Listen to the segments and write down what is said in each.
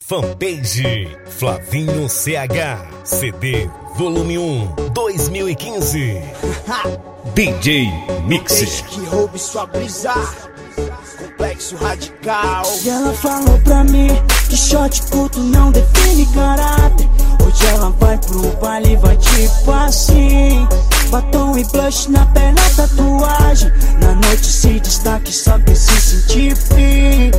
Fanpage Flavinho CH CD Volume 1 2015 DJ Mix. Que roube sua brisa, complexo radical. E ela falou pra mim que shot curto não define caráter. Hoje ela vai pro baile, vai tipo assim: batom e blush na perna, tatuagem. Na noite se destaque, só quer se sentir free.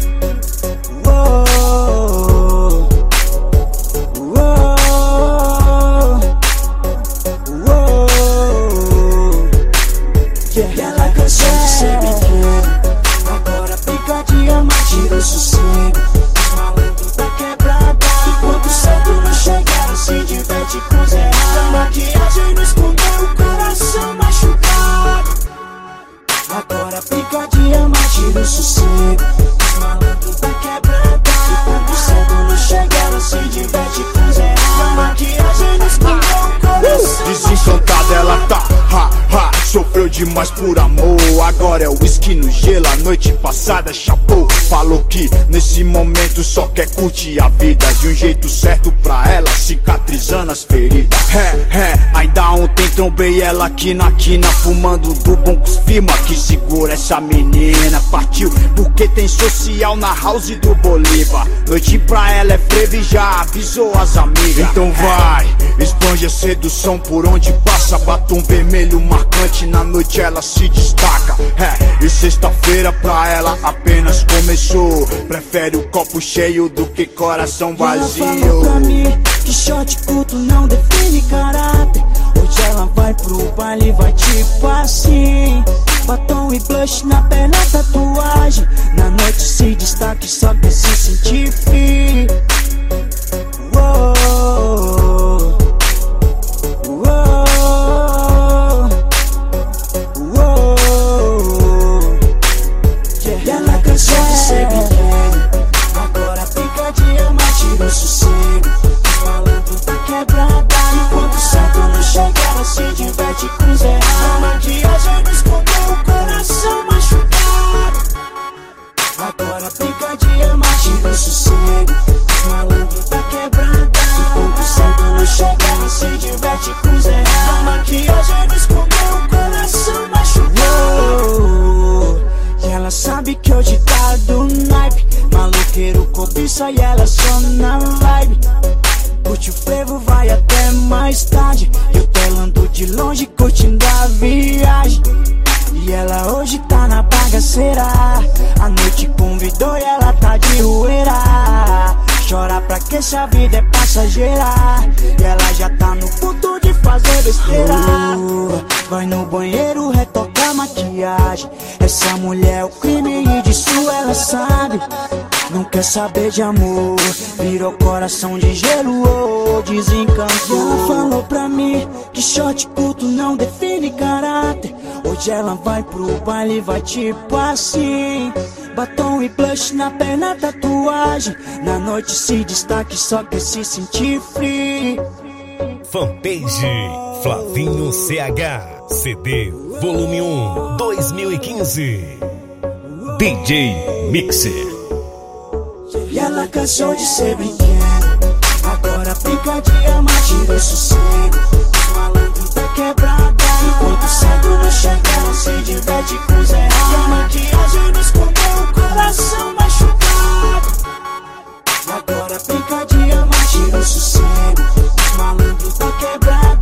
E ela cansou de ser pequena, agora fica de amar, tira o sossego. Os malandros da quebrada, enquanto cedo não chegaram, se diverte com zerada. A maquiagem não escondeu o coração machucado. Agora fica de amar, tira o sossego. Os malandros da quebrada, enquanto cedo não chegaram, se diverte com zerada. A maquiagem não escondeu o coração. Desencantada ela tá, sofreu demais por amor. Agora é o whisky no gelo, a noite passada chapou. Falou que nesse momento só quer curtir a vida de um jeito certo pra ela, cicatrizando as feridas. Ainda ontem trombei ela aqui na quina, fumando do bom com firma que segura essa menina. Partiu porque tem social na house do Bolívar. Noite pra ela é frevo e já avisou as amigas. Então vai, esbanja sedução por onde passa, batom vermelho marcante, na noite ela se destaca. E sexta-feira pra ela apenas começou. Prefere o copo cheio do que coração vazio. Ela falou pra mim que shot curto não define caráter. Hoje ela vai pro baile, vai tipo assim: batom e blush na perna, tatuagem. Na noite se destaque, só quer se sentir free. E ela cansou de ser pequena, agora fica de amar, tira o sossego. Os malandros da quebrada, enquanto cedo não chegaram, se diverte com zerada. A maquiagem não escondeu o coração machucado. Agora fica de amar, tira o sossego. Os malandros da quebrada, enquanto cedo não chegaram, se diverte com zerada. A maquiagem não escondeu o coração machucado. E ela sabe que hoje tá do naipe, maloqueiro cobiça e ela só na vibe. Curte o frevo, vai até mais tarde, e eu telando de longe curtindo a viagem. E ela hoje tá na bagaceira, a noite convidou e ela tá de rueira. Chora pra que essa vida é passageira, e ela já tá no ponto de fazer besteira. Vai no banheiro retocar maquiagem, essa mulher é o crime e disso ela sabe. Não quer saber de amor, virou coração de gelo, desencantou. Ela falou pra mim que shot curto não define caráter. Hoje ela vai pro baile, vai tipo assim: batom e blush na perna, tatuagem. Na noite se destaque, só quer se sentir free. Fanpage Flavinho CH CD Volume 1 2015 DJ Mix. E ela cansou de ser pequena, agora fica de amar, tira o sossego. Os malandros da quebrada, enquanto cedo não chegaram, se diverte com zerada. A maquiagem não escondeu o coração machucado. Agora fica de amar, tira o sossego. Os malandros da quebrada,